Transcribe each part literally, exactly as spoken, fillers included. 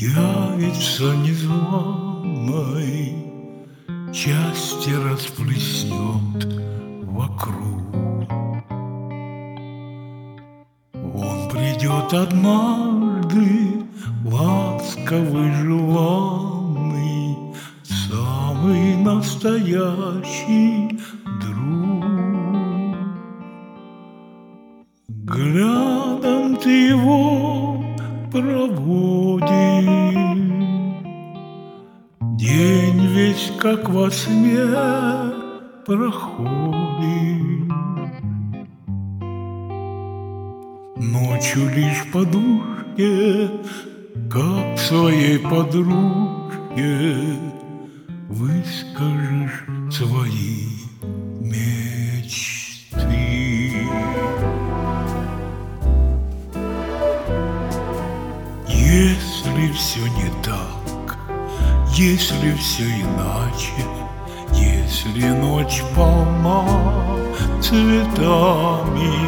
Я ведь в незваной части расплеснет вокруг. Он придет однажды, ласковый, желанный, самый настоящий друг. Глядом ты его проводишь, день весь как во сне проходит. Ночью лишь подушке, как своей подружке, выскажешь свои мечты. Если все не так, если все иначе, если ночь полна цветами,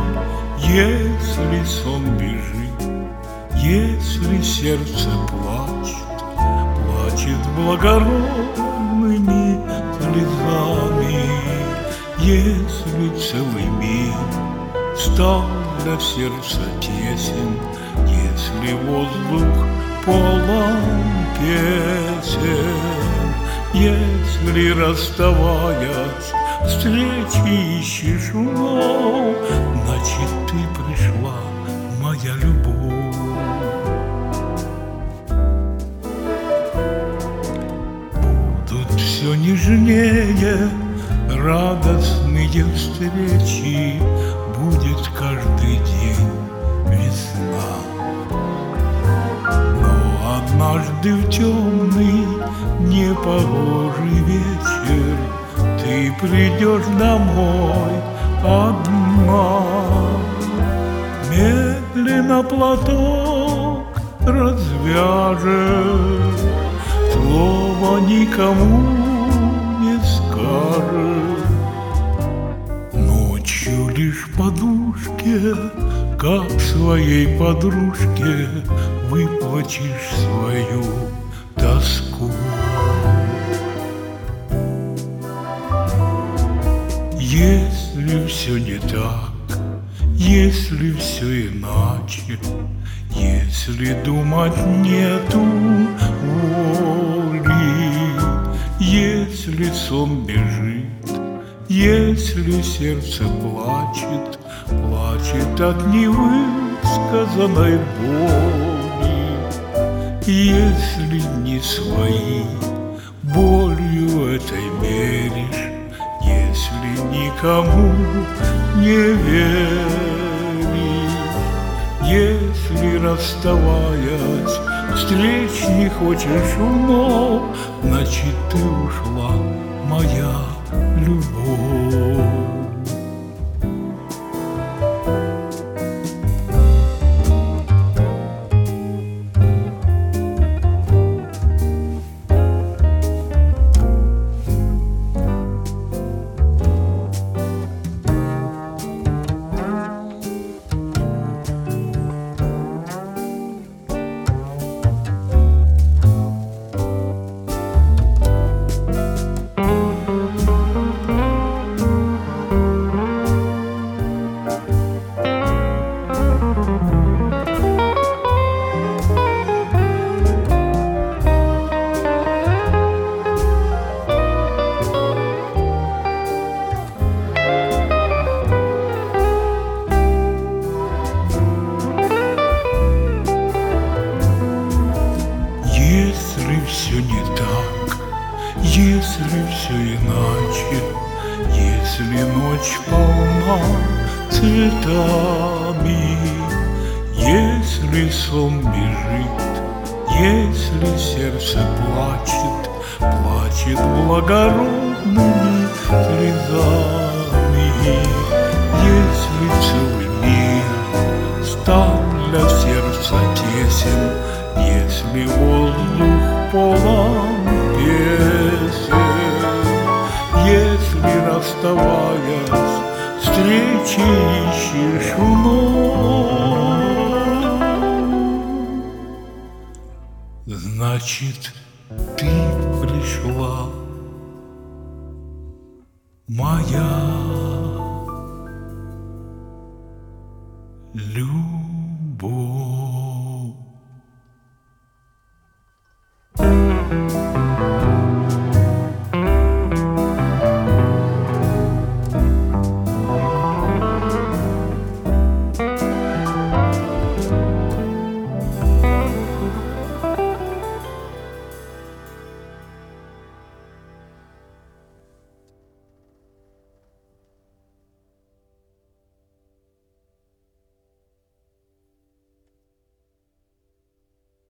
если сон бежит, если сердце плачет, плачет благородными слезами, если целый мир стал для сердца тесен, если воздух полон песен, если, расставаясь, встречи ищешь вновь, значит, ты пришла, моя любовь. Будут все нежнее радостные встречи, будет каждый день весна. Но однажды в темный непогожий вечер ты придешь домой одна. Медленно платок развяжешь, слова никому не скажешь. Ночью лишь подушке, как своей подружке, выплачешь свою тоску. Если все не так, если все иначе, если думать нету воли, если сон бежит, если сердце плачет, плачет от невысказанной боли, если не свои болью этой меришь, если никому не веришь, если, расставаясь, встреч не хочешь вновь, значит, ты ушла, моя любовь. Если все не так, если все иначе, если ночь полна цветами, если сон бежит, если сердце плачет, плачет благородными слезами, если целый мир стал для сердца тесен, если воздух полон песен, если, расставаясь, встречи ищешь вновь, значит, ты пришла, моя любовь.